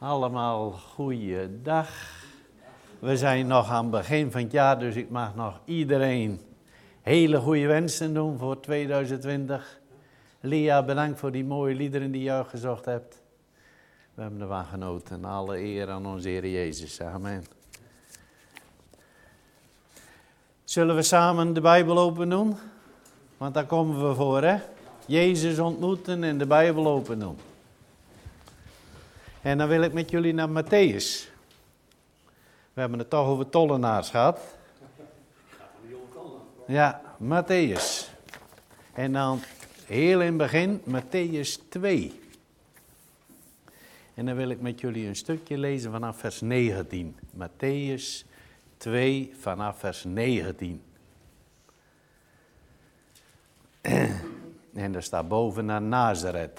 Allemaal goeiedag. We zijn nog aan het begin van het jaar, dus ik mag nog iedereen hele goede wensen doen voor 2020. Lia, bedankt voor die mooie liederen die je uitgezocht hebt. We hebben ervan genoten. Alle eer aan onze Heer Jezus. Amen. Zullen we samen de Bijbel open doen? Want daar komen we voor, hè? Jezus ontmoeten en de Bijbel open doen. En dan wil ik met jullie naar Mattheüs. We hebben het toch over tollenaars gehad. Ja, Mattheüs. En dan heel in het begin Mattheüs 2. En dan wil ik met jullie een stukje lezen vanaf vers 19. Mattheüs 2 vanaf vers 19. En daar staat boven naar Nazareth.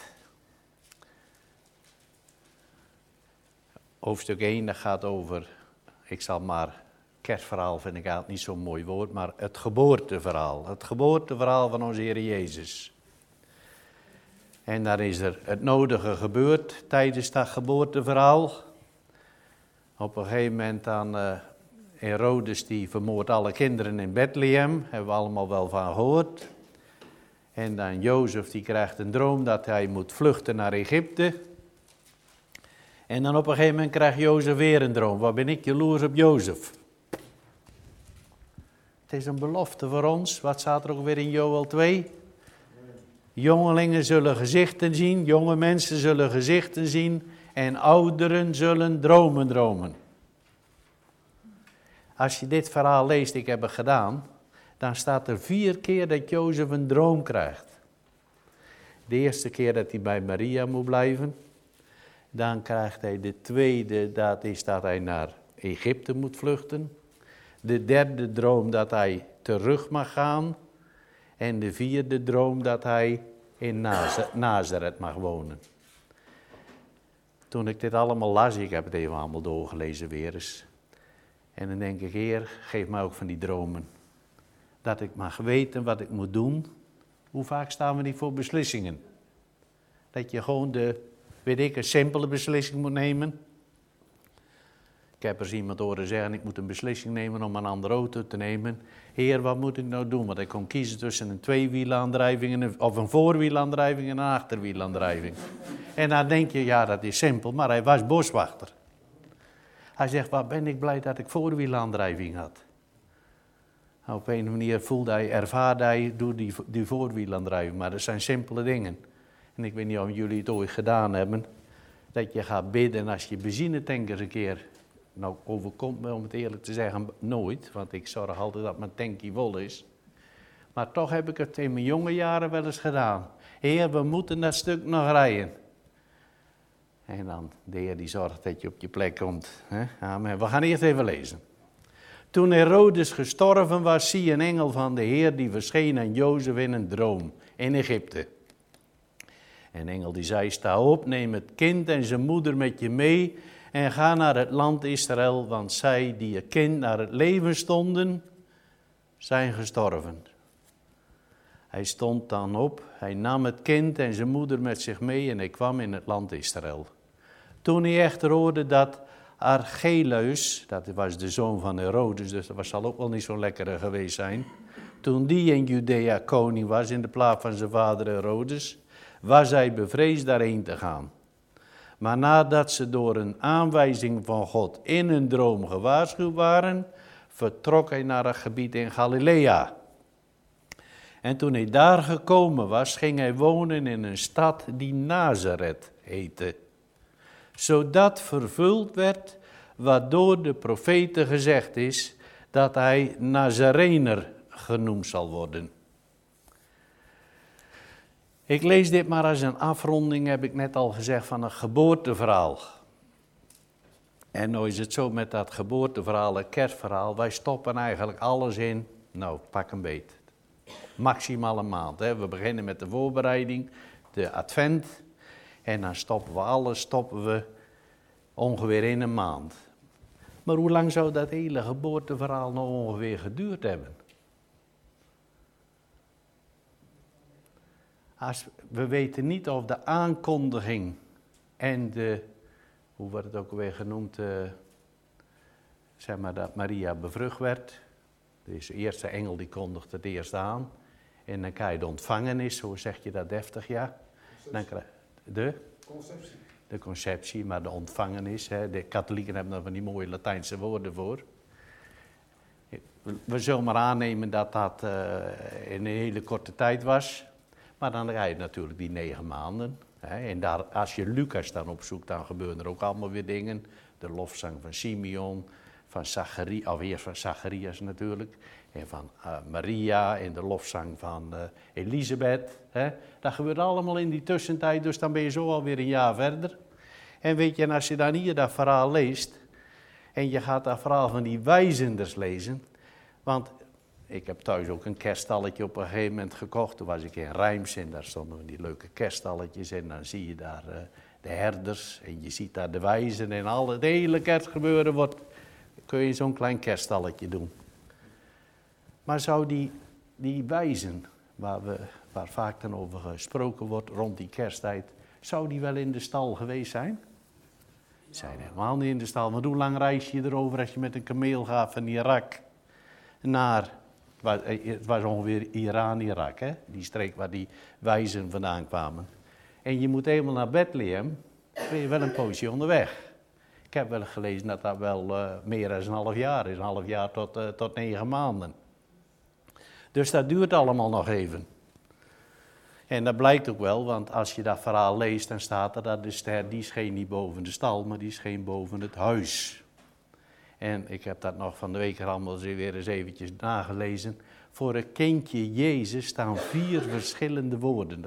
Hoofdstuk 1, dat gaat over, ik zal maar, kerstverhaal vind ik eigenlijk niet zo'n mooi woord, maar het geboorteverhaal. Het geboorteverhaal van onze Heer Jezus. En daar is er het nodige gebeurd tijdens dat geboorteverhaal. Op een gegeven moment dan Herodes die vermoordt alle kinderen in Bethlehem, hebben we allemaal wel van gehoord. En dan Jozef die krijgt een droom dat hij moet vluchten naar Egypte. En dan op een gegeven moment krijgt Jozef weer een droom. Wat ben ik jaloers op Jozef. Het is een belofte voor ons. Wat staat er ook weer in Joël 2? Jongelingen zullen gezichten zien, jonge mensen zullen gezichten zien en ouderen zullen dromen dromen. Als je dit verhaal leest, ik heb het gedaan, dan staat er 4 keer dat Jozef een droom krijgt. De eerste keer dat hij bij Maria moet blijven. Dan krijgt hij de tweede, dat is dat hij naar Egypte moet vluchten. De derde droom dat hij terug mag gaan. En de vierde droom dat hij in Nazareth mag wonen. Toen ik dit allemaal las, ik heb het even allemaal doorgelezen weer eens. En dan denk ik, Heer, geef mij ook van die dromen. Dat ik mag weten wat ik moet doen. Hoe vaak staan we niet voor beslissingen? Dat je gewoon een simpele beslissing moet nemen. Ik heb eens iemand horen zeggen, ik moet een beslissing nemen om een andere auto te nemen. Heer, wat moet ik nou doen? Want ik kon kiezen tussen een tweewielaandrijving of een voorwielaandrijving en een achterwielaandrijving. En dan denk je, ja, dat is simpel, maar hij was boswachter. Hij zegt, wat ben ik blij dat ik voorwielaandrijving had. Nou, op een manier ervaarde hij, doe die voorwielaandrijving, maar dat zijn simpele dingen. En ik weet niet of jullie het ooit gedaan hebben, dat je gaat bidden als je benzinetank eens een keer, nou overkomt me om het eerlijk te zeggen nooit, want ik zorg altijd dat mijn tankje vol is. Maar toch heb ik het in mijn jonge jaren wel eens gedaan. Heer, we moeten dat stuk nog rijden. En dan, de Heer die zorgt dat je op je plek komt. Hè? Amen. We gaan eerst even lezen. Toen Herodes gestorven was, zie een engel van de Heer die verscheen aan Jozef in een droom in Egypte. En engel die zei, sta op, neem het kind en zijn moeder met je mee en ga naar het land Israël, want zij die het kind naar het leven stonden, zijn gestorven. Hij stond dan op, hij nam het kind en zijn moeder met zich mee en hij kwam in het land Israël. Toen hij echter hoorde dat Archelaus, dat was de zoon van Herodes, dus dat zal ook wel niet zo lekker geweest zijn. Toen die in Judea koning was in de plaats van zijn vader Herodes, was hij bevreesd daarheen te gaan. Maar nadat ze door een aanwijzing van God in een droom gewaarschuwd waren, vertrok hij naar een gebied in Galilea. En toen hij daar gekomen was, ging hij wonen in een stad die Nazareth heette. Zodat vervuld werd wat door de profeten gezegd is, dat hij Nazarener genoemd zal worden. Ik lees dit maar als een afronding, heb ik net al gezegd, van een geboorteverhaal. En nou is het zo met dat geboorteverhaal, het kerstverhaal, wij stoppen eigenlijk alles in, nou pak een beet. Maximaal een maand. Hè. We beginnen met de voorbereiding, de advent. En dan stoppen we ongeveer in een maand. Maar hoe lang zou dat hele geboorteverhaal nou ongeveer geduurd hebben? We weten niet of de aankondiging en de hoe wordt het ook alweer genoemd, zeg maar dat Maria bevrucht werd. Dus de eerste engel die kondigt het eerst aan. En dan krijg je de ontvangenis, hoe zeg je dat deftig, ja? Dan krijg je de conceptie, maar de ontvangenis. Hè. De katholieken hebben daar van die mooie Latijnse woorden voor. We zullen maar aannemen dat dat in een hele korte tijd was. Maar dan ga je natuurlijk die 9 maanden. Hè. En daar, als je Lucas dan opzoekt, dan gebeuren er ook allemaal weer dingen. De lofzang van Simeon, van Zacharias, of eerst van Zacharias natuurlijk. En van Maria en de lofzang van Elisabeth. Hè. Dat gebeurt allemaal in die tussentijd, dus dan ben je zo alweer een jaar verder. En weet je, en als je dan hier dat verhaal leest, en je gaat dat verhaal van die wijzenders lezen, want ik heb thuis ook een kerststaletje op een gegeven moment gekocht. Toen was ik in Rijms en daar stonden die leuke kerststalletjes en dan zie je daar de herders en je ziet daar de wijzen en het hele kerstgebeuren wordt, kun je zo'n klein kerststalletje doen. Maar zou die wijzen, waar vaak dan over gesproken wordt rond die kersttijd, zou die wel in de stal geweest zijn? Ze zijn helemaal niet in de stal. Want hoe lang reis je erover als je met een kameel gaat van Irak naar, het was ongeveer Iran-Irak, hè? Die streek waar die wijzen vandaan kwamen. En je moet helemaal naar Bethlehem, dan ben je wel een poosje onderweg. Ik heb wel gelezen dat dat wel meer dan een half jaar is. Een half jaar tot 9 maanden. Dus dat duurt allemaal nog even. En dat blijkt ook wel, want als je dat verhaal leest, dan staat er dat de ster, die scheen niet boven de stal, maar die scheen boven het huis. En ik heb dat nog van de week allemaal weer eens eventjes nagelezen. Voor het kindje Jezus staan 4 verschillende woorden.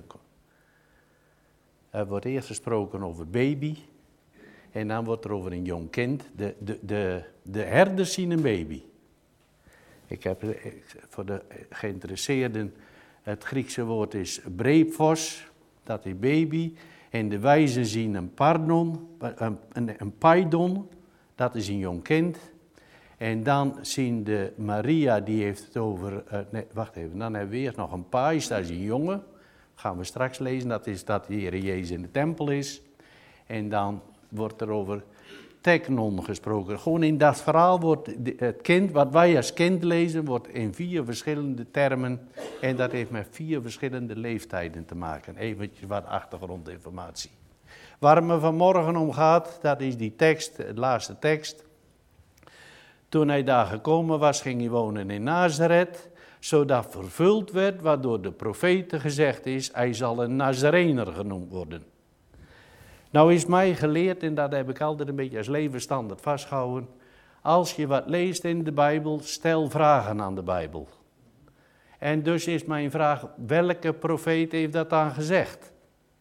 Er wordt eerst gesproken over baby. En dan wordt er over een jong kind. De herders zien een baby. Ik heb voor de geïnteresseerden, het Griekse woord is brephos, dat is baby. En de wijzen zien een pardon, een paidon, dat is een jong kind. En dan zien de Maria, die heeft het over, wacht even, dan hebben we eerst nog een pais, dat is een jongen. Gaan we straks lezen, dat is dat de Heer Jezus in de tempel is. En dan wordt er over teknon gesproken. Gewoon in dat verhaal wordt het kind, wat wij als kind lezen, wordt in 4 verschillende termen. En dat heeft met 4 verschillende leeftijden te maken. Eventjes wat achtergrondinformatie. Waar het me vanmorgen om gaat, dat is die tekst, de laatste tekst. Toen hij daar gekomen was, ging hij wonen in Nazareth, zodat vervuld werd wat door de profeten gezegd is, hij zal een Nazarener genoemd worden. Nou is mij geleerd, en dat heb ik altijd een beetje als levensstandaard vastgehouden, als je wat leest in de Bijbel, stel vragen aan de Bijbel. En dus is mijn vraag, welke profeet heeft dat dan gezegd?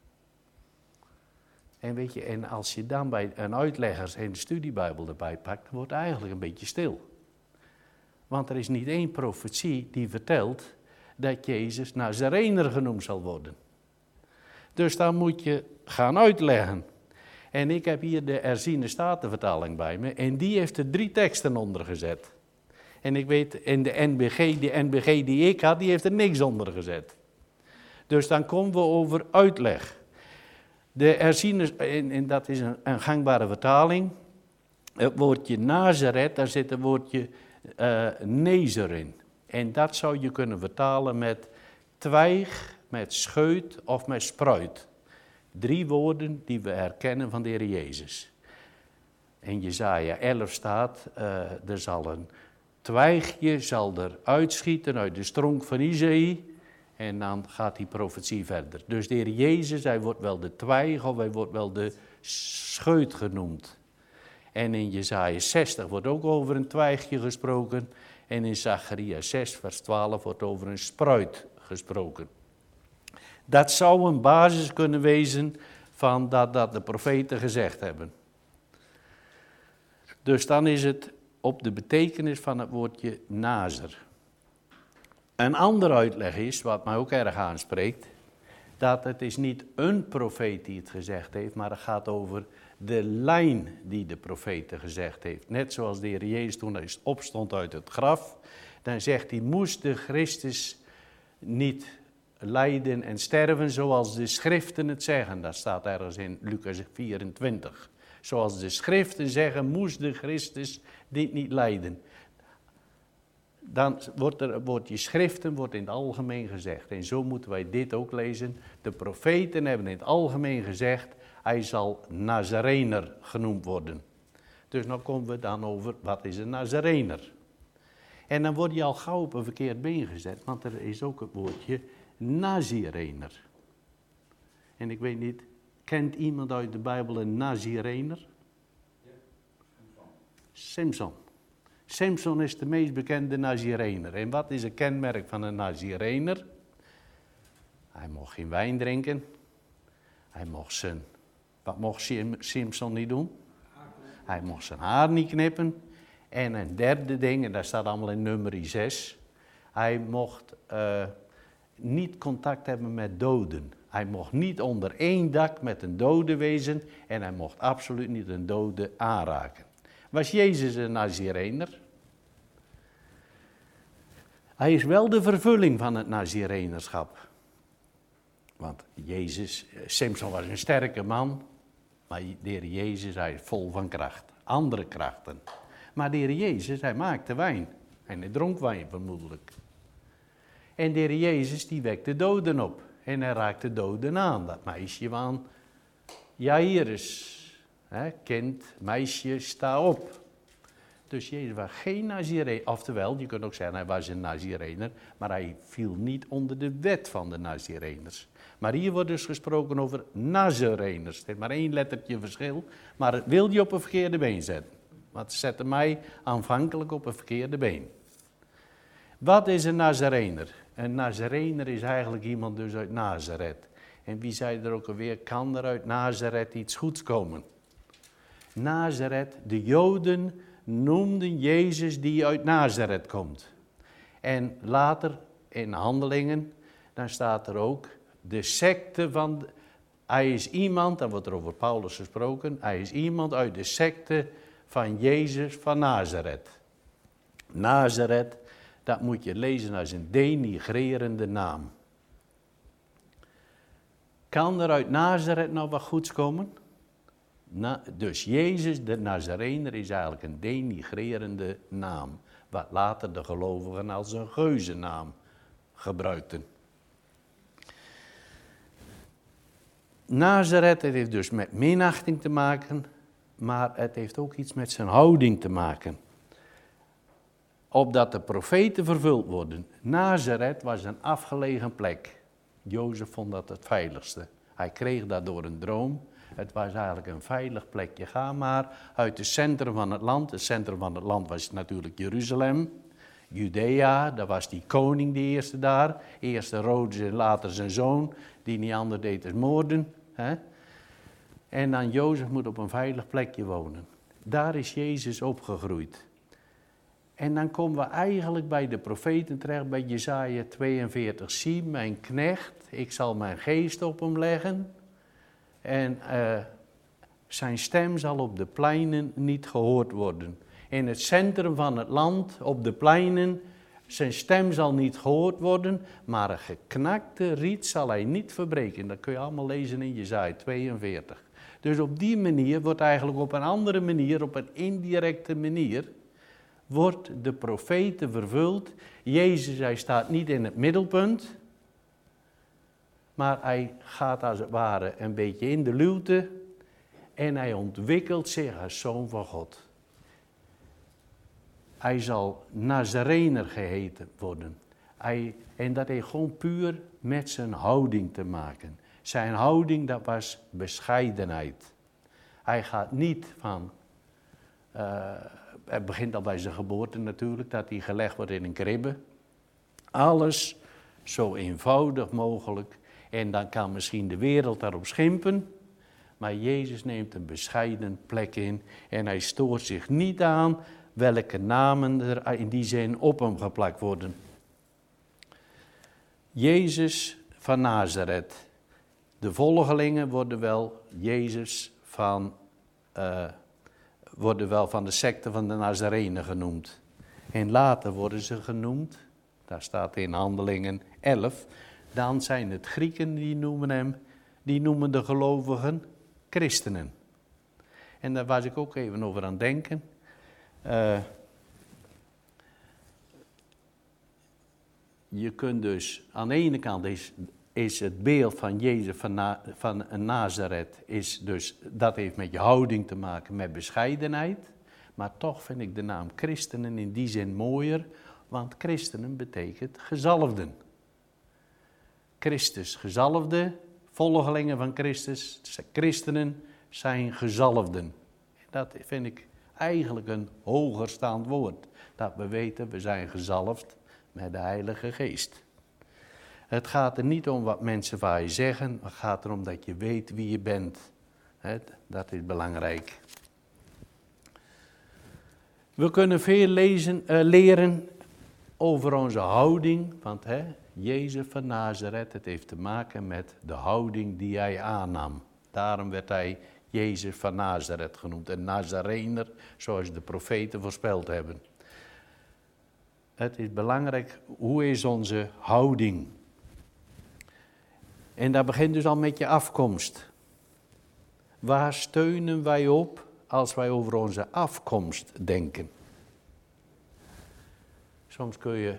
En weet je, en als je dan bij een uitlegger en de studiebijbel erbij pakt, dan wordt het eigenlijk een beetje stil. Want er is niet één profetie die vertelt dat Jezus Nazarener genoemd zal worden. Dus dan moet je gaan uitleggen. En ik heb hier de herziene statenvertaling bij me. En die heeft er 3 teksten onder gezet. En ik weet, in de NBG die ik had, die heeft er niks onder gezet. Dus dan komen we over uitleg. De herziene, en dat is een gangbare vertaling. Het woordje Nazareth, daar zit het woordje nezer in. En dat zou je kunnen vertalen met twijg, met scheut of met spruit. 3 woorden die we herkennen van de Heer Jezus. In Jesaja 11 staat, er zal een twijgje zal er uitschieten uit de stronk van Isaïe. En dan gaat die profetie verder. Dus de Heer Jezus, hij wordt wel de twijg of hij wordt wel de scheut genoemd. En in Jesaja 60 wordt ook over een twijgje gesproken. En in Zacharias 6 vers 12 wordt over een spruit gesproken. Dat zou een basis kunnen wezen van dat de profeten gezegd hebben. Dus dan is het op de betekenis van het woordje nazer. Een andere uitleg is, wat mij ook erg aanspreekt, dat het is niet een profeet die het gezegd heeft, maar het gaat over de lijn die de profeten gezegd heeft. Net zoals de Heer Jezus toen hij opstond uit het graf, dan zegt hij, moest de Christus niet lijden en sterven zoals de schriften het zeggen. Dat staat ergens in Lucas 24. Zoals de schriften zeggen, moest de Christus dit niet lijden. Dan wordt die schriften in het algemeen gezegd. En zo moeten wij dit ook lezen. De profeten hebben in het algemeen gezegd, hij zal Nazarener genoemd worden. Dus nou komen we dan over, wat is een Nazarener? En dan word je al gauw op een verkeerd been gezet, want er is ook het woordje Nazirener. En ik weet niet, kent iemand uit de Bijbel een Nazirener? Ja, Samson. Samson is de meest bekende Nazirener. En wat is een kenmerk van een Nazirener? Hij mocht geen wijn drinken. Hij mocht wat mocht Samson niet doen? Hij mocht zijn haar niet knippen. En een derde ding, en dat staat allemaal in nummer 6. Hij mocht niet contact hebben met doden. Hij mocht niet onder één dak met een dode wezen. En hij mocht absoluut niet een dode aanraken. Was Jezus een Nazirener? Hij is wel de vervulling van het Nazirenerschap. Want Samson was een sterke man. Maar de Heer Jezus, hij is vol van kracht. Andere krachten. Maar de Heer Jezus, hij maakte wijn. En hij dronk wijn vermoedelijk. En de Heer Jezus, die wekte doden op. En hij raakte doden aan. Dat meisje van Jairus. Kind, meisje, sta op. Dus Jezus was geen Nazirener. Oftewel, je kunt ook zeggen, hij was een Nazirener. Maar hij viel niet onder de wet van de Nazireners. Maar hier wordt dus gesproken over Nazareners. Er is maar 1 lettertje verschil. Maar het wil je op een verkeerde been zetten. Want het zette mij aanvankelijk op een verkeerde been. Wat is een Nazarener? Een Nazarener is eigenlijk iemand dus uit Nazareth. En wie zei er ook alweer, kan er uit Nazareth iets goeds komen? Nazareth, de Joden noemden Jezus die uit Nazareth komt. En later in Handelingen, dan staat er ook de secte van... Hij is iemand, dan wordt er over Paulus gesproken, hij is iemand uit de secte van Jezus van Nazareth. Nazareth, dat moet je lezen als een denigrerende naam. Kan er uit Nazareth nou wat goeds komen? Dus Jezus, de Nazarener, is eigenlijk een denigrerende naam. Wat later de gelovigen als een geuzennaam gebruikten. Nazareth, het heeft dus met minachting te maken, maar het heeft ook iets met zijn houding te maken. Opdat de profeten vervuld worden. Nazareth was een afgelegen plek. Jozef vond dat het veiligste. Hij kreeg dat door een droom. Het was eigenlijk een veilig plekje. Ga maar uit het centrum van het land. Het centrum van het land was natuurlijk Jeruzalem. Judea, daar was die koning die eerste daar. Eerst Herodes en later zijn zoon, die niet anders deed dan moorden. En dan Jozef moet op een veilig plekje wonen. Daar is Jezus opgegroeid. En dan komen we eigenlijk bij de profeten terecht, bij Jesaja 42. Zie mijn knecht, ik zal mijn geest op hem leggen. En zijn stem zal op de pleinen niet gehoord worden. In het centrum van het land, op de pleinen, zijn stem zal niet gehoord worden, maar een geknakte riet zal hij niet verbreken. Dat kun je allemaal lezen in Jesaja 42. Dus op die manier wordt eigenlijk op een andere manier, op een indirecte manier, wordt de profeten vervuld. Jezus, hij staat niet in het middelpunt, maar hij gaat als het ware een beetje in de luwte en hij ontwikkelt zich als zoon van God. Hij zal Nazarener geheten worden. En dat heeft gewoon puur met zijn houding te maken. Zijn houding, dat was bescheidenheid. Hij gaat niet van... het begint al bij zijn geboorte natuurlijk, dat hij gelegd wordt in een kribbe. Alles zo eenvoudig mogelijk. En dan kan misschien de wereld daarop schimpen. Maar Jezus neemt een bescheiden plek in. En hij stoort zich niet aan welke namen er in die zin op hem geplakt worden. Jezus van Nazareth. De volgelingen worden wel van de secte van de Nazarenen genoemd. En later worden ze genoemd, daar staat in Handelingen 11, dan zijn het Grieken die noemen de gelovigen christenen. En daar was ik ook even over aan het denken. Je kunt dus, aan de ene kant is het beeld van Jezus van Nazareth, dat heeft met je houding te maken, met bescheidenheid. Maar toch vind ik de naam christenen in die zin mooier, want christenen betekent gezalfden. Christus gezalfde, volgelingen van Christus, christenen zijn gezalfden. Dat vind ik eigenlijk een hoger staand woord. Dat we weten, we zijn gezalfd met de Heilige Geest. Het gaat er niet om wat mensen van je zeggen, het gaat erom dat je weet wie je bent. Dat is belangrijk. We kunnen veel leren over onze houding, want Jezus van Nazareth, het heeft te maken met de houding die hij aannam. Daarom werd hij Jezus van Nazareth genoemd, een Nazarener, zoals de profeten voorspeld hebben. Het is belangrijk, hoe is onze houding? En dat begint dus al met je afkomst. Waar steunen wij op als wij over onze afkomst denken? Soms kun je,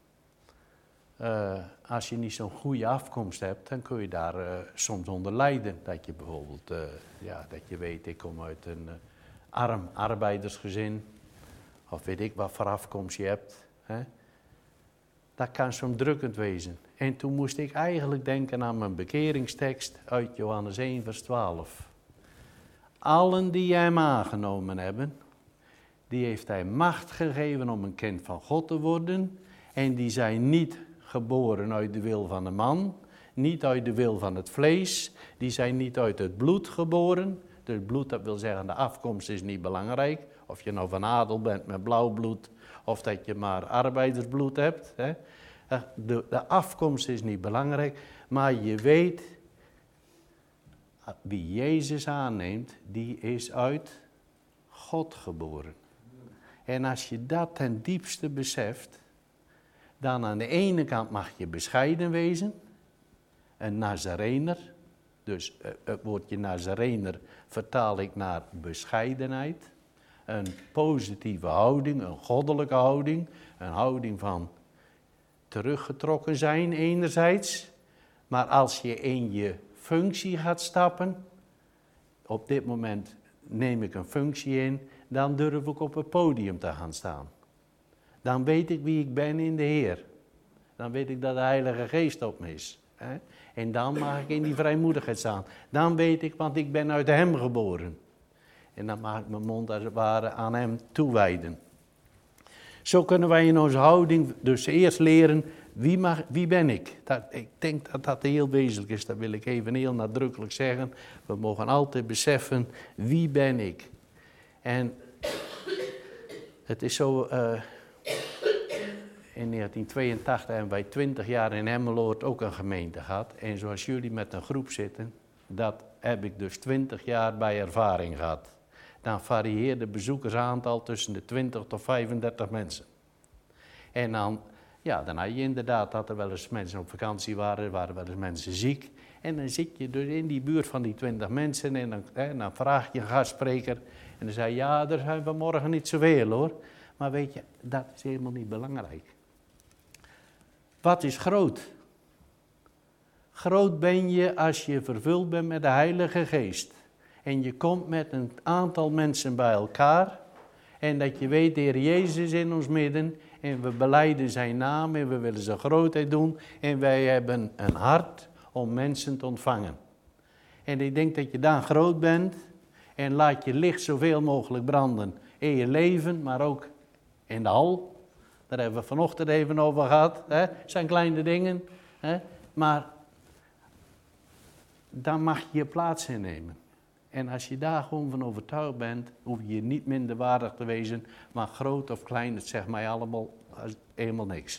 als je niet zo'n goede afkomst hebt, dan kun je daar soms onder lijden. Dat je bijvoorbeeld, dat je weet, ik kom uit een arm arbeidersgezin, of weet ik wat voor afkomst je hebt. Dat kan soms drukkend wezen. En toen moest ik eigenlijk denken aan mijn bekeringstekst uit Johannes 1 vers 12. Allen die hem aangenomen hebben, die heeft hij macht gegeven om een kind van God te worden. En die zijn niet geboren uit de wil van de man, niet uit de wil van het vlees. Die zijn niet uit het bloed geboren. Dus bloed, dat wil zeggen, de afkomst is niet belangrijk. Of je nou van adel bent met blauw bloed, of dat je maar arbeidersbloed hebt. De afkomst is niet belangrijk, maar je weet, wie Jezus aanneemt, die is uit God geboren. En als je dat ten diepste beseft, dan aan de ene kant mag je bescheiden wezen, een Nazarener. Dus het woordje Nazarener vertaal ik naar bescheidenheid. Een positieve houding, een goddelijke houding, een houding van teruggetrokken zijn enerzijds. Maar als je in je functie gaat stappen, op dit moment neem ik een functie in, dan durf ik op het podium te gaan staan. Dan weet ik wie ik ben in de Heer. Dan weet ik dat de Heilige Geest op me is. En dan mag ik in die vrijmoedigheid staan. Dan weet ik, want ik ben uit hem geboren. En dan mag ik mijn mond als het ware aan hem toewijden. Zo kunnen wij in onze houding dus eerst leren, wie ben ik? Ik denk dat dat heel wezenlijk is, dat wil ik even heel nadrukkelijk zeggen. We mogen altijd beseffen, wie ben ik? En het is zo, in 1982 hebben wij 20 jaar in Emmeloord ook een gemeente gehad. En zoals jullie met een groep zitten, dat heb ik dus 20 jaar bij ervaring gehad. Dan varieerde het bezoekersaantal tussen de 20 tot 35 mensen. En dan had je inderdaad dat er wel eens mensen op vakantie waren, er waren wel eens mensen ziek. En dan zit je dus in die buurt van die 20 mensen en dan vraag je een gastspreker. En dan zei ja, er zijn vanmorgen niet zoveel hoor. Maar weet je, dat is helemaal niet belangrijk. Wat is groot? Groot ben je als je vervuld bent met de Heilige Geest. En je komt met een aantal mensen bij elkaar. En dat je weet, de Heer Jezus is in ons midden. En we belijden zijn naam en we willen zijn grootheid doen. En wij hebben een hart om mensen te ontvangen. En ik denk dat je dan groot bent. En laat je licht zoveel mogelijk branden in je leven, maar ook in de hal. Daar hebben we vanochtend even over gehad. Het zijn kleine dingen. Maar dan mag je je plaats innemen. En als je daar gewoon van overtuigd bent, hoef je niet minder waardig te wezen. Maar groot of klein, het zegt mij allemaal helemaal niks.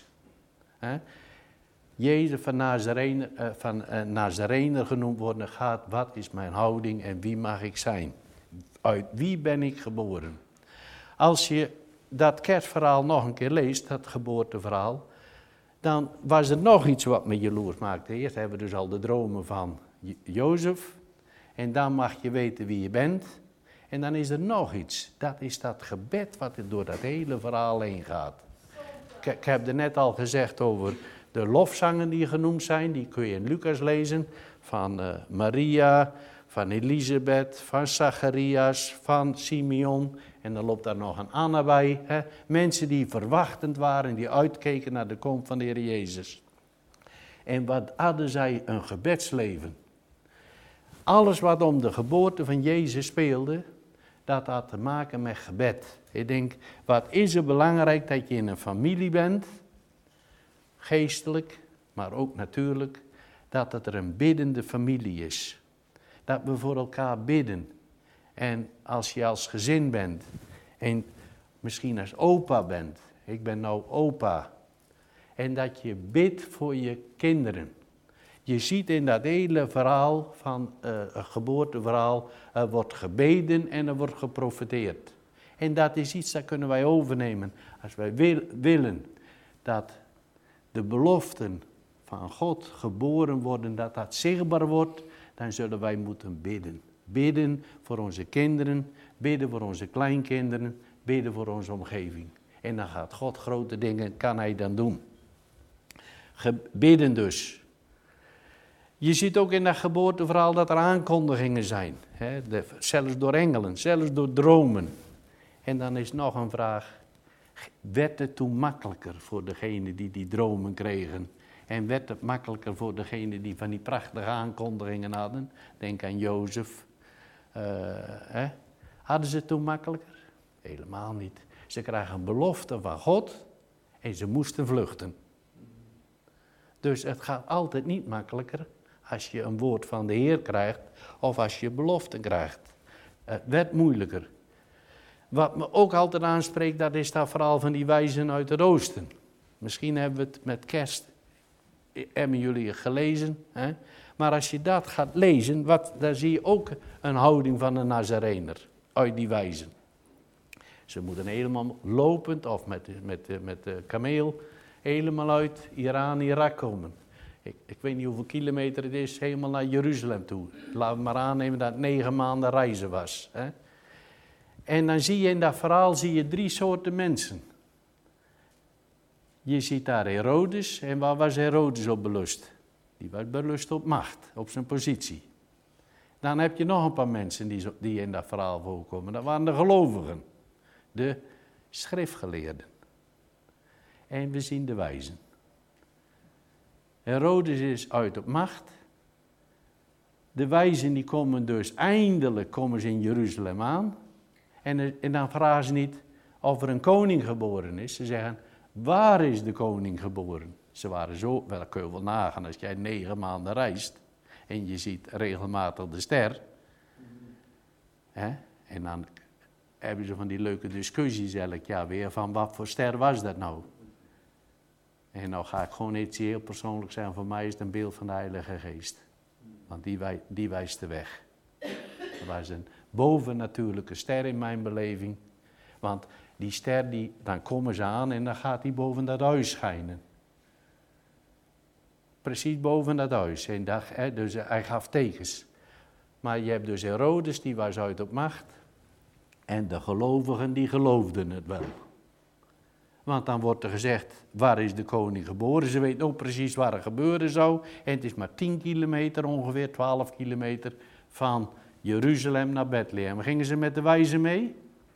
Jezus van Nazarener genoemd worden gaat, wat is mijn houding en wie mag ik zijn? Uit wie ben ik geboren? Als je dat kerstverhaal nog een keer leest, dat geboorteverhaal, dan was er nog iets wat me jaloers maakte. Eerst hebben we dus al de dromen van Jozef. En dan mag je weten wie je bent. En dan is er nog iets. Dat is dat gebed wat er door dat hele verhaal heen gaat. Ik heb er net al gezegd over de lofzangen die genoemd zijn. Die kun je in Lucas lezen. Van Maria, van Elisabeth, van Zacharias, van Simeon. En dan loopt daar nog een Anna bij. Hè? Mensen die verwachtend waren, die uitkeken naar de komst van de Heer Jezus. En wat hadden zij een gebedsleven. Alles wat om de geboorte van Jezus speelde, dat had te maken met gebed. Ik denk, wat is er belangrijk dat je in een familie bent, geestelijk, maar ook natuurlijk, dat het er een biddende familie is. Dat we voor elkaar bidden. En als je als gezin bent, en misschien als opa bent, ik ben nou opa, en dat je bidt voor je kinderen. Je ziet in dat hele verhaal van het geboorteverhaal, er wordt gebeden en er wordt geprofeteerd. En dat is iets dat kunnen wij overnemen. Als wij willen dat de beloften van God geboren worden, dat dat zichtbaar wordt, dan zullen wij moeten bidden. Bidden voor onze kinderen, bidden voor onze kleinkinderen, bidden voor onze omgeving. En dan gaat God grote dingen, kan hij dan doen. Bidden dus. Je ziet ook in dat geboorteverhaal dat er aankondigingen zijn. Hè? Zelfs door engelen, zelfs door dromen. En dan is nog een vraag. Werd het toen makkelijker voor degene die die dromen kregen? En werd het makkelijker voor degene die van die prachtige aankondigingen hadden? Denk aan Jozef. Hadden ze het toen makkelijker? Helemaal niet. Ze krijgen een belofte van God en ze moesten vluchten. Dus het gaat altijd niet makkelijker als je een woord van de Heer krijgt of als je beloften krijgt. Het werd moeilijker. Wat me ook altijd aanspreekt, dat is dat verhaal van die wijzen uit het oosten. Misschien hebben we het met kerst, hebben jullie het gelezen. Hè? Maar als je dat gaat lezen, dan zie je ook een houding van een Nazarener uit die wijzen. Ze moeten helemaal lopend of met de kameel helemaal uit Iran, Irak komen. Ik weet niet hoeveel kilometer het is, helemaal naar Jeruzalem toe. Laten we maar aannemen dat het 9 maanden reizen was. Hè? En dan zie je in dat verhaal 3 soorten mensen. Je ziet daar Herodes. En waar was Herodes op belust? Die was belust op macht, op zijn positie. Dan heb je nog een paar mensen die in dat verhaal voorkomen. Dat waren de gelovigen. De schriftgeleerden. En we zien de wijzen. Herodes is uit op macht. De wijzen die komen dus eindelijk in Jeruzalem aan. En dan vragen ze niet of er een koning geboren is. Ze zeggen, waar is de koning geboren? Ze waren zo, wel kun je wel nagaan als jij 9 maanden reist. En je ziet regelmatig de ster. Hè? En dan hebben ze van die leuke discussies elk jaar weer. Van wat voor ster was dat nou? En nou ga ik gewoon iets heel persoonlijk zeggen. Voor mij is het een beeld van de Heilige Geest. Want die wijst de weg. Er was een bovennatuurlijke ster in mijn beleving. Want die ster, dan komen ze aan en dan gaat die boven dat huis schijnen. Precies boven dat huis. En dus hij gaf tekens. Maar je hebt dus Herodes, die was uit op macht. En de gelovigen, die geloofden het wel. Want dan wordt er gezegd, waar is de koning geboren? Ze weten ook precies waar het gebeuren zou. En het is maar 10 kilometer, ongeveer 12 kilometer van Jeruzalem naar Bethlehem. Gingen ze met de wijzen mee?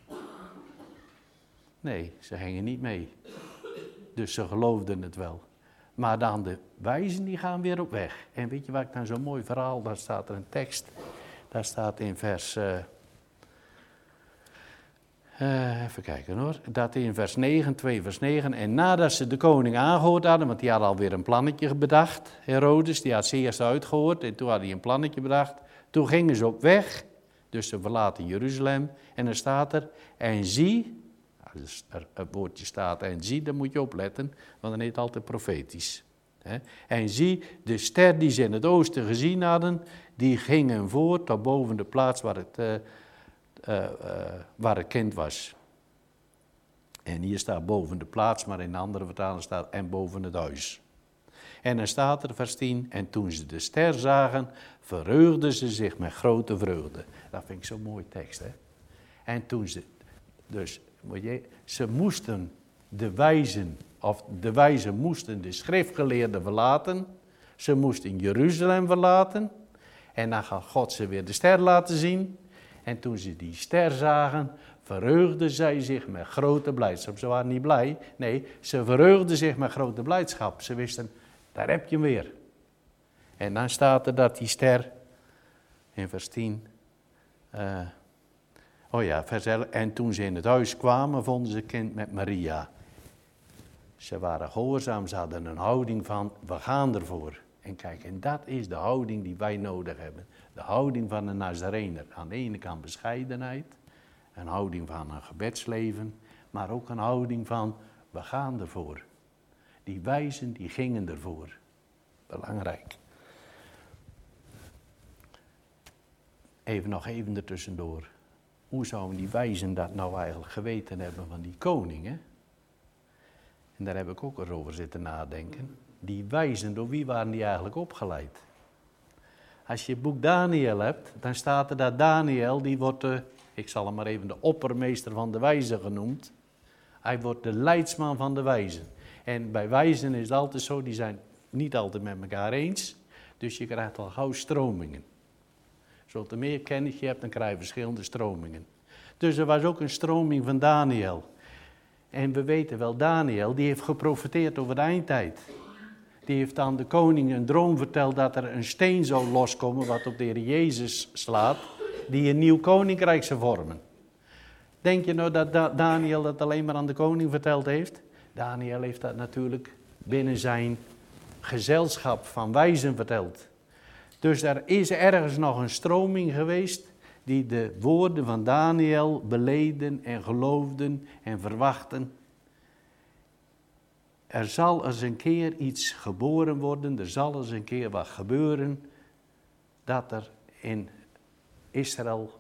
Nee, ze gingen niet mee. Dus ze geloofden het wel. Maar dan de wijzen, die gaan weer op weg. En weet je wat ik dan zo'n mooi verhaal, daar staat er een tekst. Daar staat in vers... even kijken hoor. Dat in vers 9, 2 vers 9. En nadat ze de koning aangehoord hadden, want die had alweer een plannetje bedacht. Herodes, die had ze eerst uitgehoord en toen had hij een plannetje bedacht. Toen gingen ze op weg, dus ze verlaten Jeruzalem. En dan staat er, en zie, als er het woordje staat en zie, dan moet je opletten, want dan heet het altijd profetisch. En zie, de ster die ze in het oosten gezien hadden, die gingen voor tot boven de plaats waar het kind was. En hier staat boven de plaats, maar in de andere vertaling staat en boven het huis. En dan staat er vers 10, en toen ze de ster zagen, verheugden ze zich met grote vreugde. Dat vind ik zo'n mooie tekst, hè. En toen ze moesten de wijzen moesten de schriftgeleerden verlaten. Ze moesten Jeruzalem verlaten. En dan gaat God ze weer de ster laten zien. En toen ze die ster zagen, verheugden zij zich met grote blijdschap. Ze waren niet blij, nee, ze verheugden zich met grote blijdschap. Ze wisten, daar heb je hem weer. En dan staat er dat die ster, in vers 10, vers 11, en toen ze in het huis kwamen, vonden ze het kind met Maria. Ze waren gehoorzaam, ze hadden een houding van, we gaan ervoor. En kijk, en dat is de houding die wij nodig hebben. De houding van een Nazarener. Aan de ene kant bescheidenheid, een houding van een gebedsleven, maar ook een houding van, we gaan ervoor. Die wijzen, die gingen ervoor. Belangrijk. Nog even ertussendoor. Hoe zouden die wijzen dat nou eigenlijk geweten hebben van die koning, hè? En daar heb ik ook eens over zitten nadenken. Die wijzen, door wie waren die eigenlijk opgeleid? Als je het boek Daniel hebt, dan staat er dat Daniel, die wordt ik zal hem maar even de oppermeester van de wijzen genoemd. Hij wordt de leidsman van de wijzen. En bij wijzen is het altijd zo, die zijn niet altijd met elkaar eens. Dus je krijgt al gauw stromingen. Zoals je meer kennis je hebt, dan krijg je verschillende stromingen. Dus er was ook een stroming van Daniel. En we weten wel, Daniel, die heeft geprofeteerd over de eindtijd. Die heeft aan de koning een droom verteld dat er een steen zou loskomen, wat op de Heer Jezus slaat, die een nieuw koninkrijk zou vormen. Denk je nou dat Daniel dat alleen maar aan de koning verteld heeft? Daniel heeft dat natuurlijk binnen zijn gezelschap van wijzen verteld. Dus er is ergens nog een stroming geweest die de woorden van Daniel beleden en geloofden en verwachten. Er zal eens een keer iets geboren worden, er zal eens een keer wat gebeuren, dat er in Israël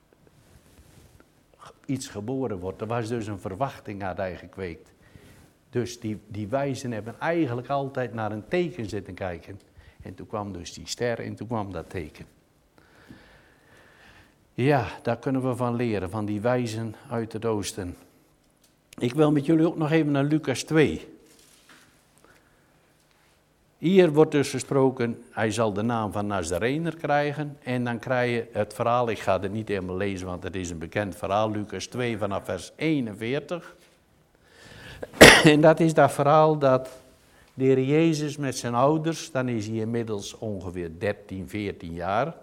iets geboren wordt. Er was dus een verwachting had hij gekweekt. Dus die wijzen hebben eigenlijk altijd naar een teken zitten kijken. En toen kwam dus die ster en toen kwam dat teken. Ja, daar kunnen we van leren, van die wijzen uit het oosten. Ik wil met jullie ook nog even naar Lucas 2. Hier wordt dus gesproken, hij zal de naam van Nazarener krijgen. En dan krijg je het verhaal, ik ga het niet helemaal lezen, want het is een bekend verhaal. Lucas 2 vanaf vers 41. En dat is dat verhaal dat de Heer Jezus met zijn ouders, dan is hij inmiddels ongeveer 13, 14 jaar.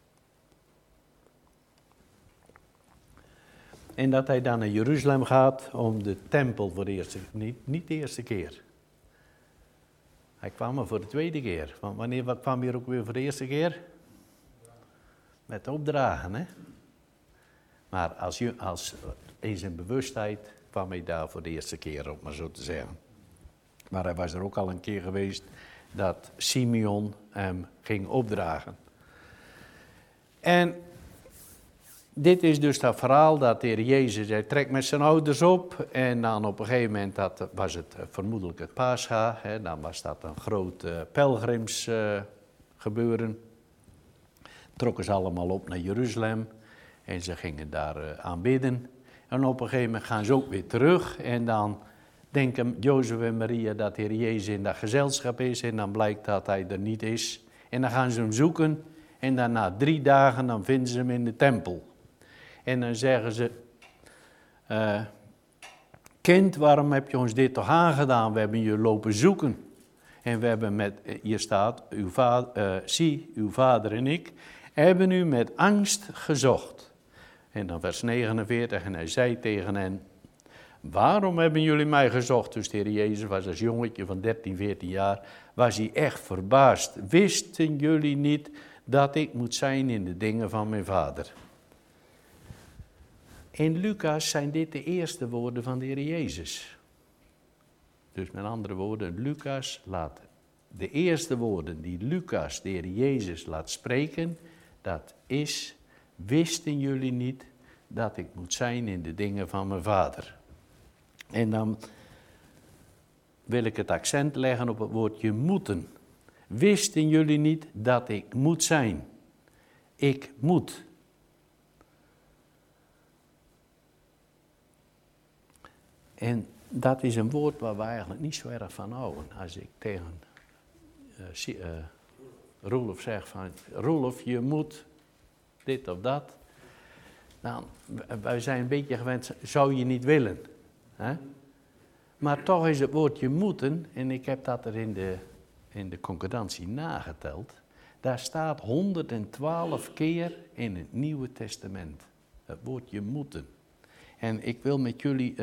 En dat hij dan naar Jeruzalem gaat om de tempel voor de eerste keer, niet de eerste keer. Hij kwam er voor de tweede keer. Want wanneer kwam hij er ook weer voor de eerste keer? Met opdragen, hè. Maar als in zijn bewustheid kwam hij daar voor de eerste keer, om maar zo te zeggen. Maar hij was er ook al een keer geweest dat Simeon hem ging opdragen. En dit is dus dat verhaal dat de Heer Jezus, hij trekt met zijn ouders op. En dan op een gegeven moment, dat was het vermoedelijk het Pascha. Dan was dat een groot pelgrimsgebeuren. Trokken ze allemaal op naar Jeruzalem. En ze gingen daar aanbidden. En op een gegeven moment gaan ze ook weer terug. En dan denken Jozef en Maria dat de Heer Jezus in dat gezelschap is. En dan blijkt dat hij er niet is. En dan gaan ze hem zoeken. En dan na 3 dagen dan vinden ze hem in de tempel. En dan zeggen ze, kind, waarom heb je ons dit toch aangedaan? We hebben je lopen zoeken. En we hebben hier staat, uw vader en ik hebben u met angst gezocht. En dan vers 49, en hij zei tegen hen, waarom hebben jullie mij gezocht? Dus de Heer Jezus was als jongetje van 13, 14 jaar, was hij echt verbaasd. Wisten jullie niet dat ik moet zijn in de dingen van mijn vader? In Lucas zijn dit de eerste woorden van de Heer Jezus. Dus met andere woorden, Lucas laat de eerste woorden die Lucas, de Heer Jezus, laat spreken, dat is, wisten jullie niet dat ik moet zijn in de dingen van mijn vader? En dan wil ik het accent leggen op het woordje moeten. Wisten jullie niet dat ik moet zijn? Ik moet. En dat is een woord waar we eigenlijk niet zo erg van houden. Als ik tegen Roelof zeg van, Roelof, je moet dit of dat. Nou, wij zijn een beetje gewend, zou je niet willen. Hè? Maar toch is het woordje moeten, en ik heb dat er in de concordantie nageteld. Daar staat 112 keer in het Nieuwe Testament. Het woordje moeten. En ik wil met jullie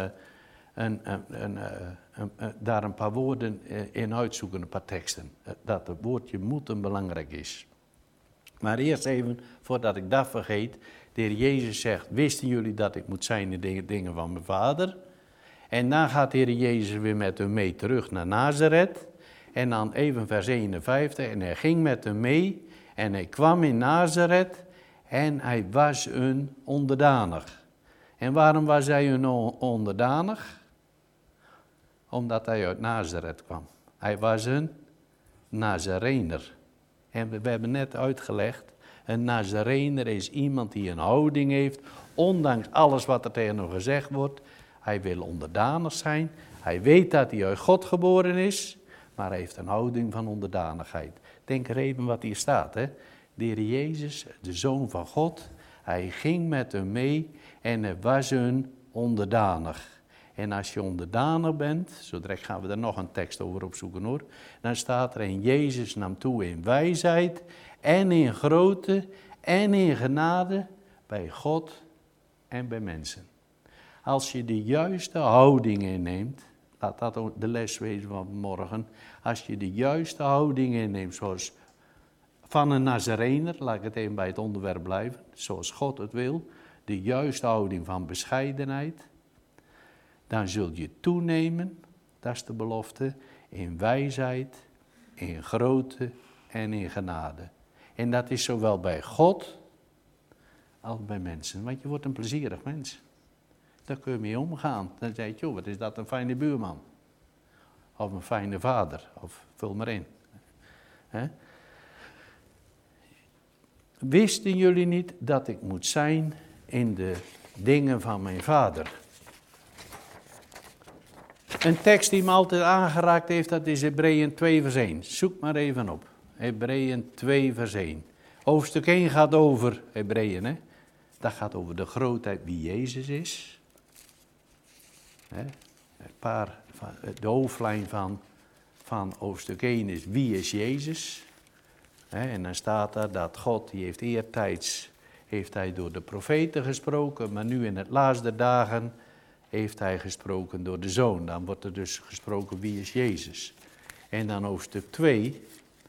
daar een paar woorden in uitzoeken, een paar teksten. Dat het woordje moeten belangrijk is. Maar eerst even, voordat ik dat vergeet. De Heer Jezus zegt, wisten jullie dat ik moet zijn in de dingen van mijn vader? En dan gaat de Heer Jezus weer met hem mee terug naar Nazareth. En dan even vers 51. En hij ging met hem mee. En hij kwam in Nazareth. En hij was hun onderdanig. En waarom was hij hun onderdanig? Omdat hij uit Nazareth kwam. Hij was een Nazarener. En we hebben net uitgelegd. Een Nazarener is iemand die een houding heeft. Ondanks alles wat er tegen hem gezegd wordt. Hij wil onderdanig zijn. Hij weet dat hij uit God geboren is. Maar hij heeft een houding van onderdanigheid. Denk er even wat hier staat. Hè? De Heer Jezus, de Zoon van God. Hij ging met hem mee. En hij was hun onderdanig. En als je onderdanig bent. Zo direct gaan we er nog een tekst over opzoeken hoor. Dan staat er in Jezus nam toe in wijsheid. En in grootte. En in genade. Bij God en bij mensen. Als je de juiste houding inneemt, laat dat ook de les wezen van morgen. Als je de juiste houding inneemt, zoals van een Nazarener, laat ik het even bij het onderwerp blijven, zoals God het wil. De juiste houding van bescheidenheid. Dan zul je toenemen, dat is de belofte, in wijsheid, in grootte en in genade. En dat is zowel bij God als bij mensen, want je wordt een plezierig mens. Daar kun je mee omgaan. Dan zeg je, joh, wat is dat een fijne buurman. Of een fijne vader. Of vul maar in. He? Wisten jullie niet dat ik moet zijn in de dingen van mijn vader? Een tekst die me altijd aangeraakt heeft, dat is Hebreeën 2 vers 1. Zoek maar even op. Hebreeën 2 vers 1. Hoofdstuk 1 gaat over Hebreeën, hè. Dat gaat over de grootheid wie Jezus is. De hoofdlijn van hoofdstuk 1 is wie is Jezus. En dan staat er dat God, die heeft eertijds, heeft hij door de profeten gesproken, maar nu in het laatste dagen heeft hij gesproken door de Zoon. Dan wordt er dus gesproken wie is Jezus. En dan hoofdstuk 2,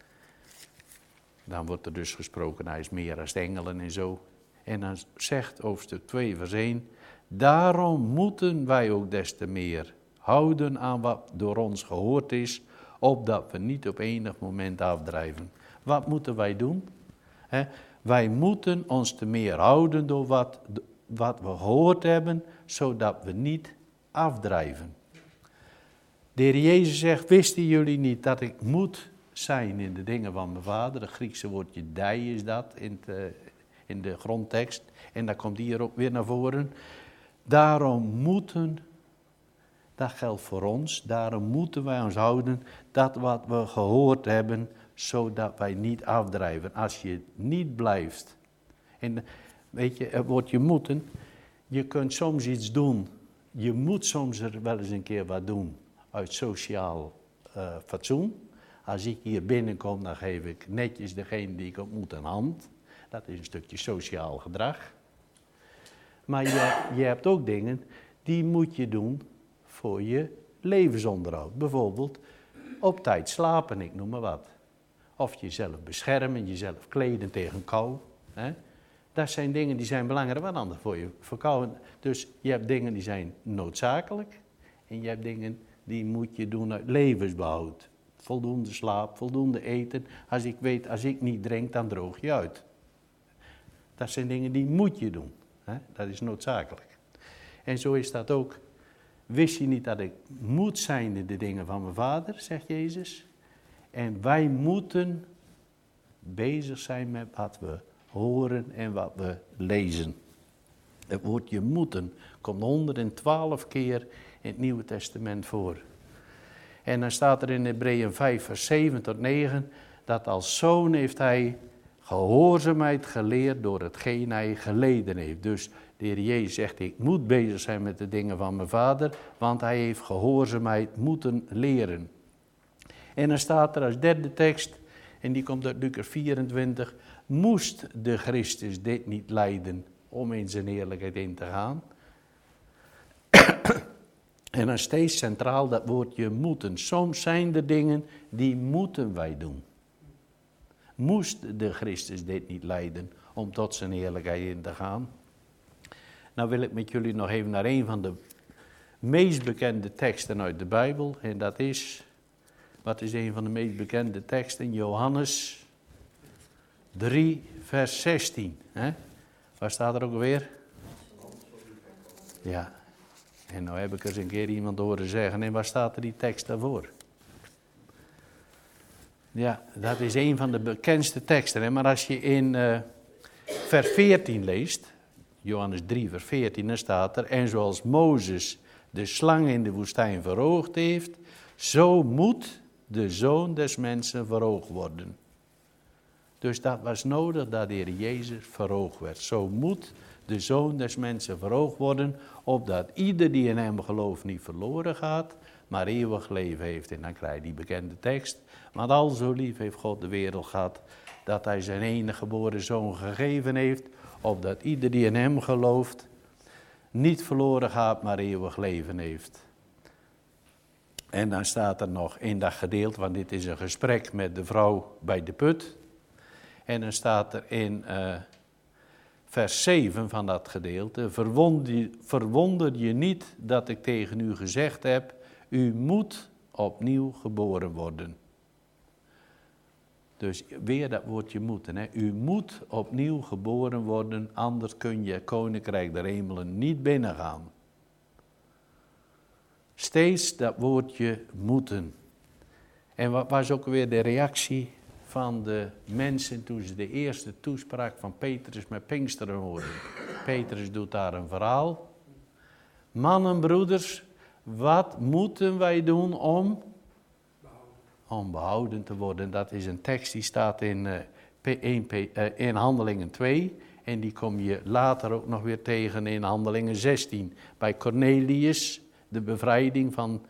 dan wordt er dus gesproken hij is meer als de engelen en zo. En dan zegt hoofdstuk 2 vers 1, daarom moeten wij ook des te meer houden aan wat door ons gehoord is, opdat we niet op enig moment afdrijven. Wat moeten wij doen? Wij moeten ons te meer houden door wat we gehoord hebben, zodat we niet afdrijven. De Heer Jezus zegt, wisten jullie niet dat ik moet zijn in de dingen van mijn vader? Het Griekse woordje dei is dat in de grondtekst. En dat komt hier ook weer naar voren. Daarom moeten, dat geldt voor ons, daarom moeten wij ons houden dat wat we gehoord hebben, zodat wij niet afdrijven. Als je niet blijft. En weet je, het woordje moeten, je kunt soms iets doen. Je moet soms er wel eens een keer wat doen uit sociaal fatsoen. Als ik hier binnenkom, dan geef ik netjes degene die ik ontmoet een hand. Dat is een stukje sociaal gedrag. Maar je hebt ook dingen die moet je doen voor je levensonderhoud. Bijvoorbeeld op tijd slapen, ik noem maar wat. Of jezelf beschermen, jezelf kleden tegen kou. Hè? Dat zijn dingen die zijn belangrijk, wat anders voor je verkouden. Dus je hebt dingen die zijn noodzakelijk. En je hebt dingen die moet je doen uit levensbehoud. Voldoende slaap, voldoende eten. Als ik weet, als ik niet drink, dan droog je uit. Dat zijn dingen die moet je doen. Hè? Dat is noodzakelijk. En zo is dat ook. Wist je niet dat ik moet zijn in de dingen van mijn vader, zegt Jezus. En wij moeten bezig zijn met wat we horen en wat we lezen. Het woordje moeten komt 112 keer in het Nieuwe Testament voor. En dan staat er in Hebreeën 5 vers 7 tot 9... dat als zoon heeft hij gehoorzaamheid geleerd door hetgeen hij geleden heeft. Dus de Heer Jezus zegt, ik moet bezig zijn met de dingen van mijn vader, want hij heeft gehoorzaamheid moeten leren. En dan staat er als derde tekst, en die komt uit Lucas 24, moest de Christus dit niet lijden om in zijn heerlijkheid in te gaan? En dan steeds centraal dat woordje moeten. Soms zijn er dingen die moeten wij doen. Moest de Christus dit niet lijden om tot zijn heerlijkheid in te gaan? Nou wil ik met jullie nog even naar een van de meest bekende teksten uit de Bijbel. En dat is, wat is een van de meest bekende teksten? Johannes 3 vers 16. Hè? Waar staat er ook alweer? Ja, en nou heb ik eens een keer iemand horen zeggen. En waar staat er die tekst daarvoor? Ja, dat is een van de bekendste teksten. Hè? Maar als je in vers 14 leest, Johannes 3 vers 14, dan staat er, en zoals Mozes de slang in de woestijn verhoogd heeft, zo moet de Zoon des Mensen verhoogd worden. Dus dat was nodig dat de Heer Jezus verhoogd werd. Zo moet de Zoon des Mensen verhoogd worden, opdat ieder die in hem gelooft niet verloren gaat, maar eeuwig leven heeft. En dan krijg je die bekende tekst. Want al zo lief heeft God de wereld gehad, dat hij zijn enige geboren Zoon gegeven heeft, opdat ieder die in hem gelooft niet verloren gaat, maar eeuwig leven heeft. En dan staat er nog in dat gedeelte, want dit is een gesprek met de vrouw bij de put. En dan staat er in vers 7 van dat gedeelte, verwonder je niet dat ik tegen u gezegd heb, u moet opnieuw geboren worden. Dus weer dat woordje moeten. Hè. U moet opnieuw geboren worden, anders kun je koninkrijk der hemelen niet binnengaan. Steeds dat woordje moeten. En wat was ook weer de reactie van de mensen toen ze de eerste toespraak van Petrus met Pinksteren hoorden? Petrus doet daar een verhaal. Mannen, broeders, wat moeten wij doen om behouden te worden? Dat is een tekst die staat in Handelingen 2. En die kom je later ook nog weer tegen in Handelingen 16. Bij Cornelius, de bevrijding van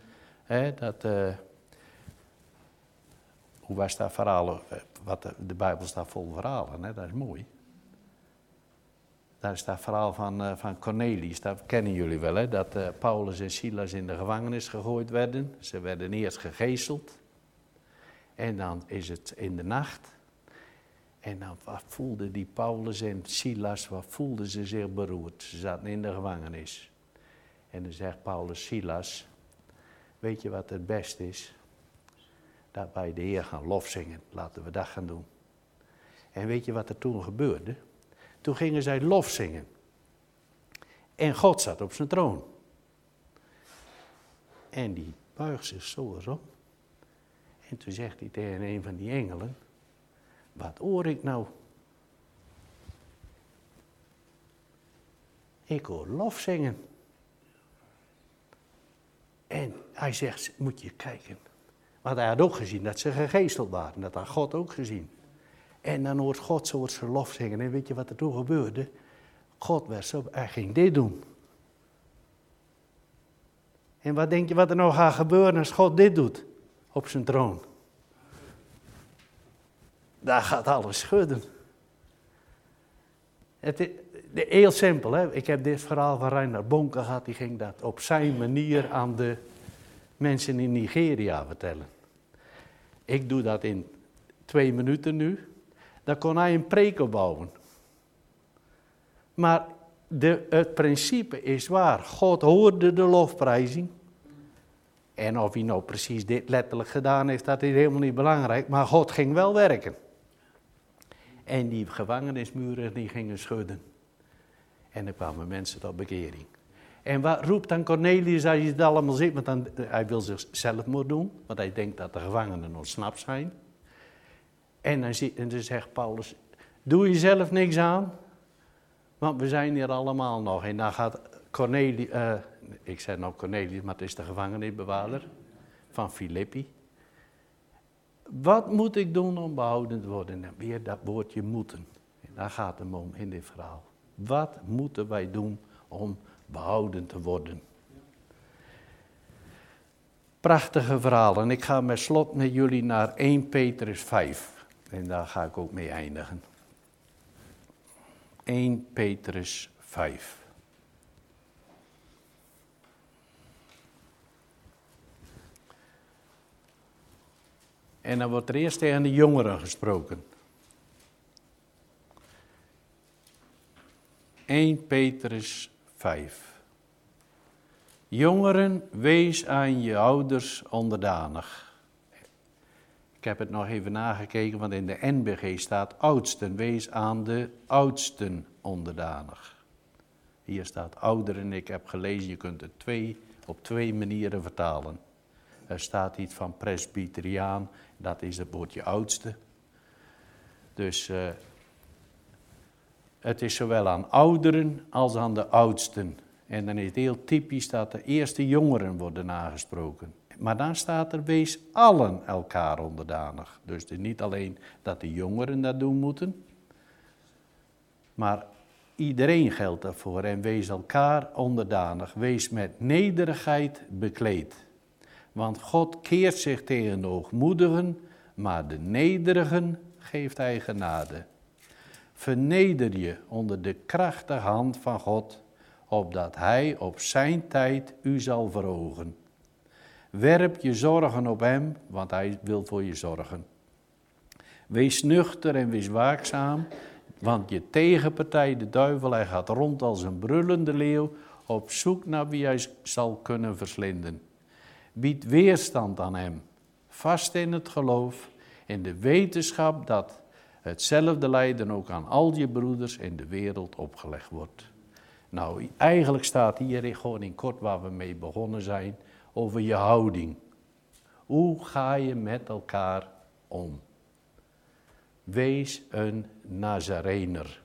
hoe was dat verhaal? De Bijbel staat vol verhalen, hè? Dat is mooi. Daar is dat verhaal van Cornelius, dat kennen jullie wel, hè? Dat Paulus en Silas in de gevangenis gegooid werden. Ze werden eerst gegezeld. En dan is het in de nacht. En dan wat voelden die Paulus en Silas, wat voelden ze zich beroerd? Ze zaten in de gevangenis. En dan zegt Paulus, Silas, weet je wat het beste is? Dat wij de Heer gaan lofzingen. Laten we dat gaan doen. En weet je wat er toen gebeurde? Toen gingen zij lofzingen. En God zat op zijn troon. En die buigt zich zo eens om. En toen zegt hij tegen een van die engelen, wat hoor ik nou? Ik hoor lofzingen. En hij zegt, moet je kijken. Want hij had ook gezien dat ze gegezeld waren. Dat had God ook gezien. En dan hoort God zo zijn lof zingen. En weet je wat er toen gebeurde? God werd zo, hij ging dit doen. En wat denk je wat er nou gaat gebeuren als God dit doet? Op zijn troon. Daar gaat alles schudden. Het is heel simpel, hè? Ik heb dit verhaal van Reinhard Bonke gehad. Die ging dat op zijn manier aan de mensen in Nigeria vertellen. Ik doe dat in 2 minuten nu. Dan kon hij een preek opbouwen. Maar het principe is waar. God hoorde de lofprijzing. En of hij nou precies dit letterlijk gedaan heeft, dat is helemaal niet belangrijk. Maar God ging wel werken. En die gevangenismuren die gingen schudden. En er kwamen mensen tot bekering. En wat roept dan Cornelius als je het allemaal ziet? Want hij wil zelfmoord doen. Want hij denkt dat de gevangenen ontsnapt zijn. En dan zegt Paulus, doe jezelf niks aan. Want we zijn hier allemaal nog. En dan gaat Cornelius, ik zei nou Cornelius, maar het is de gevangenisbewaarder van Filippi. Wat moet ik doen om behouden te worden? En weer dat woordje moeten. En daar gaat het om in dit verhaal. Wat moeten wij doen om behouden te worden? Prachtige verhalen. En ik ga met slot met jullie naar 1 Petrus 5. En daar ga ik ook mee eindigen. 1 Petrus 5. En dan wordt er eerst tegen de jongeren gesproken. 1 Petrus 5. Jongeren, wees aan je ouders onderdanig. Ik heb het nog even nagekeken, want in de NBG staat oudsten. Wees aan de oudsten onderdanig. Hier staat ouderen. Ik heb gelezen, je kunt het op twee manieren vertalen. Er staat iets van presbyteriaan, dat is het woordje oudste. Dus het is zowel aan ouderen als aan de oudsten. En dan is het heel typisch dat de eerste jongeren worden aangesproken. Maar dan staat er, wees allen elkaar onderdanig. Dus het is niet alleen dat de jongeren dat doen moeten, maar iedereen geldt daarvoor. En wees elkaar onderdanig, wees met nederigheid bekleed. Want God keert zich tegen de hoogmoedigen, maar de nederigen geeft hij genade. Verneder je onder de krachtige hand van God, opdat hij op zijn tijd u zal verhogen. Werp je zorgen op hem, want hij wil voor je zorgen. Wees nuchter en wees waakzaam, want je tegenpartij, de duivel, hij gaat rond als een brullende leeuw, op zoek naar wie hij zal kunnen verslinden. Bied weerstand aan hem, vast in het geloof, in de wetenschap dat hetzelfde lijden ook aan al je broeders in de wereld opgelegd wordt. Nou, eigenlijk staat hier gewoon in kort waar we mee begonnen zijn, over je houding. Hoe ga je met elkaar om? Wees een Nazarener.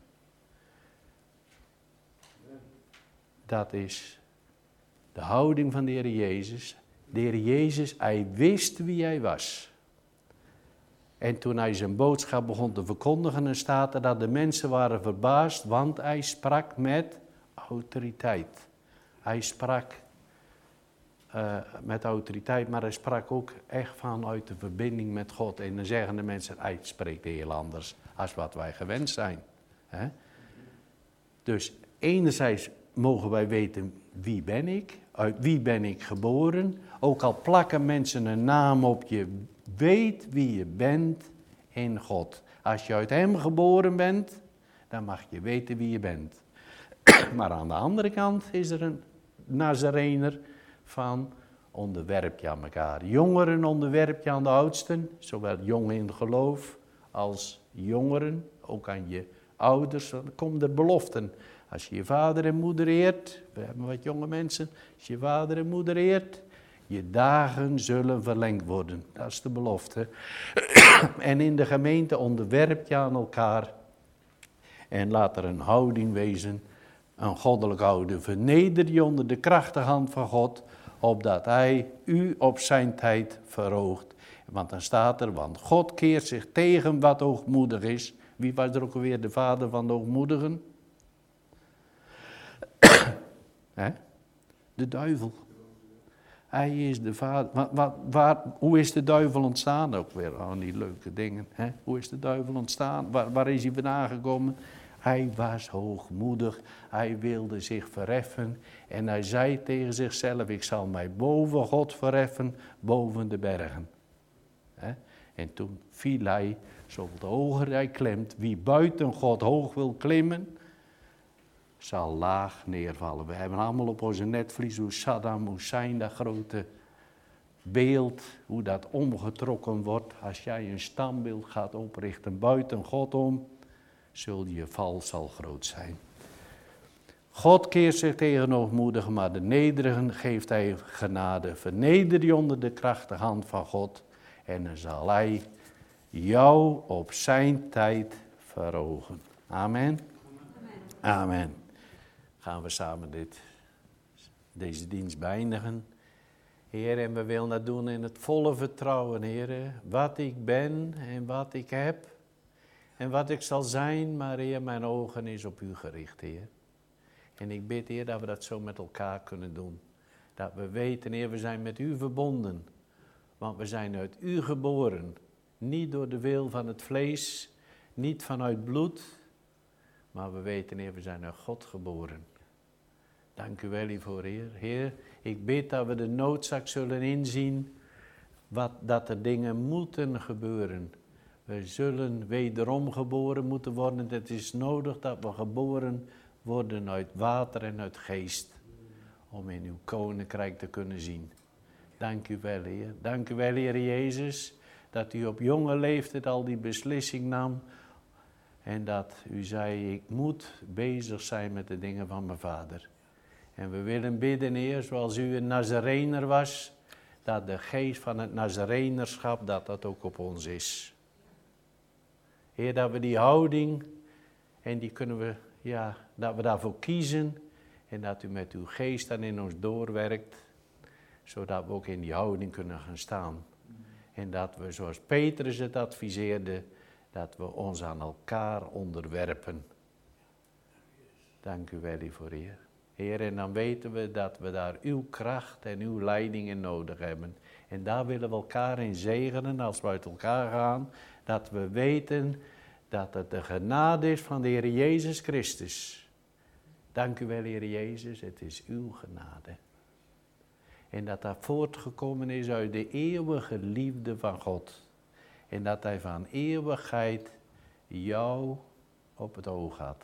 Dat is de houding van de Heer Jezus. De Heer Jezus, hij wist wie hij was. En toen hij zijn boodschap begon te verkondigen, dan staat er dat de mensen waren verbaasd, want hij sprak met autoriteit. Hij sprak met autoriteit, maar hij sprak ook echt vanuit de verbinding met God. En dan zeggen de mensen, hij spreekt heel anders als wat wij gewend zijn. Hè? Dus enerzijds mogen wij weten, wie ben ik? Uit wie ben ik geboren? Ook al plakken mensen een naam op je, weet wie je bent in God. Als je uit hem geboren bent, dan mag je weten wie je bent. Maar aan de andere kant is er een Nazarener van onderwerp je aan elkaar. Jongeren onderwerp je aan de oudsten, zowel jong in geloof als jongeren, ook aan je ouders. Dan komen er beloften. Als je je vader en moeder eert, we hebben wat jonge mensen, als je vader en moeder eert, je dagen zullen verlengd worden. Dat is de belofte. En in de gemeente onderwerp je aan elkaar en laat er een houding wezen, een goddelijk houden. Verneder je onder de krachtige hand van God, opdat hij u op zijn tijd verhoogt. Want dan staat er, want God keert zich tegen wat hoogmoedig is. Wie was er ook alweer de vader van de hoogmoedigen? De duivel. Hij is de vader. Hoe is de duivel ontstaan? Ook weer die leuke dingen. Hè? Hoe is de duivel ontstaan? Waar is hij vandaan gekomen? Hij was hoogmoedig. Hij wilde zich verheffen. En hij zei tegen zichzelf, ik zal mij boven God verheffen, boven de bergen. Hè? En toen viel hij, zoveel hoger hij klimt, wie buiten God hoog wil klimmen, zal laag neervallen. We hebben allemaal op onze netvlies hoe Saddam Hussein, dat grote beeld, hoe dat omgetrokken wordt. Als jij een standbeeld gaat oprichten buiten God om, zul je val zal groot zijn. God keert zich tegen hoogmoedigen, maar de nederigen geeft hij genade. Verneder je onder de krachtige hand van God en dan zal hij jou op zijn tijd verhogen. Amen. Amen. Gaan we samen deze dienst beëindigen. Heer, en we willen dat doen in het volle vertrouwen, Heer. Wat ik ben en wat ik heb en wat ik zal zijn, maar Heer, mijn ogen is op u gericht, Heer. En ik bid, Heer, dat we dat zo met elkaar kunnen doen. Dat we weten, Heer, we zijn met u verbonden. Want we zijn uit u geboren. Niet door de wil van het vlees, niet vanuit bloed. Maar we weten, Heer, we zijn uit God geboren. Dank u wel hiervoor, Heer. Heer, ik bid dat we de noodzaak zullen inzien, dat er dingen moeten gebeuren. We zullen wederom geboren moeten worden. Het is nodig dat we geboren worden uit water en uit geest. Om in uw koninkrijk te kunnen zien. Dank u wel, Heer. Dank u wel, Heer Jezus, dat u op jonge leeftijd al die beslissing nam. En dat u zei, ik moet bezig zijn met de dingen van mijn vader. En we willen bidden, Heer, zoals u een Nazarener was, dat de geest van het Nazarenerschap, dat ook op ons is. Heer, dat we die houding, en die kunnen we, dat we daarvoor kiezen. En dat u met uw geest dan in ons doorwerkt, zodat we ook in die houding kunnen gaan staan. En dat we, zoals Petrus het adviseerde, dat we ons aan elkaar onderwerpen. Dank u wel hiervoor, Heer. Heer, en dan weten we dat we daar uw kracht en uw leiding in nodig hebben. En daar willen we elkaar in zegenen als we uit elkaar gaan. Dat we weten dat het de genade is van de Heer Jezus Christus. Dank u wel, Heer Jezus, het is uw genade. En dat dat voortgekomen is uit de eeuwige liefde van God. En dat hij van eeuwigheid jou op het oog had.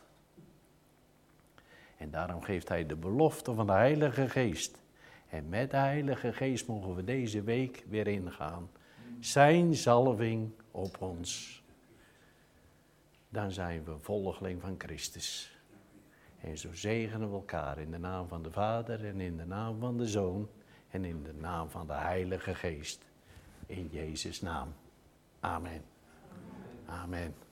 En daarom geeft hij de belofte van de Heilige Geest. En met de Heilige Geest mogen we deze week weer ingaan. Zijn zalving op ons. Dan zijn we volgeling van Christus. En zo zegenen we elkaar in de naam van de Vader en in de naam van de Zoon en in de naam van de Heilige Geest. In Jezus' naam. Amen. Amen.